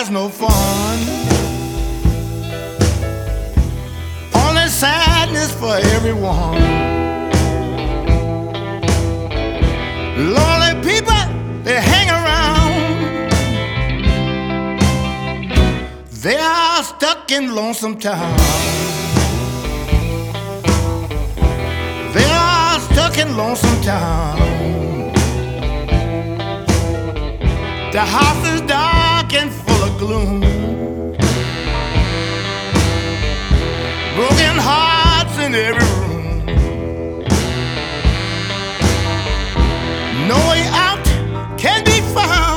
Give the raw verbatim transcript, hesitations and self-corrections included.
has no fun. Only sadness for everyone. Lonely people, they hang around. They are stuck in lonesome town. They are stuck in lonesome town. The house is dark and full of gloom. Broken hearts in every room. No way out can be found.